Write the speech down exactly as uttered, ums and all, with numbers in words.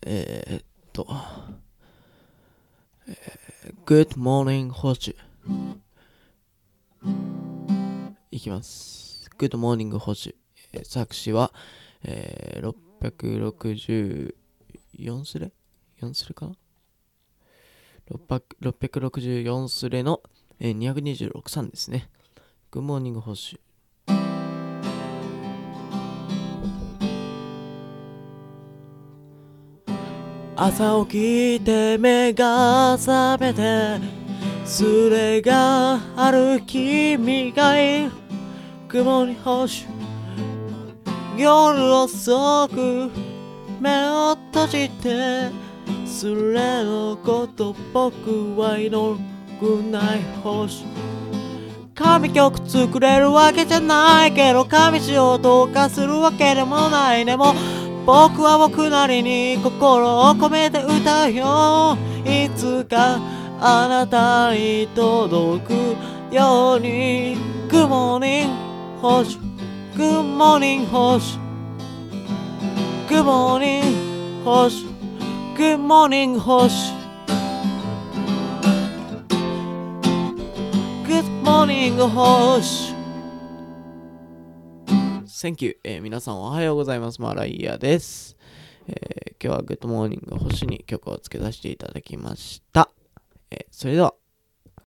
えー、っと、えー、Good morning 星いきます。Good morning 星、えー、作詞は、えー、ろっぴゃくろくじゅうよんスレ ?よん スレかな ろっぴゃくろくじゅうよんスレの、えー、にひゃくにじゅうろくさんですね。Good morning 星。朝起きて目が覚めてすれがある君がいる雲に星夜遅く目を閉じてすれのこと僕は祈るくない星神曲作れるわけじゃないけど神しようとかするわけでもないでも僕は僕なりに心を込めて歌うよいつかあなたに届くように Good morning 星 Good morning 星 Good morning 星 Good morning 星 Good morning 星 Thank you、えー、皆さんおはようございます。マライヤです、えー、今日は Good morning 星に曲をつけさせていただきました、えー、それでは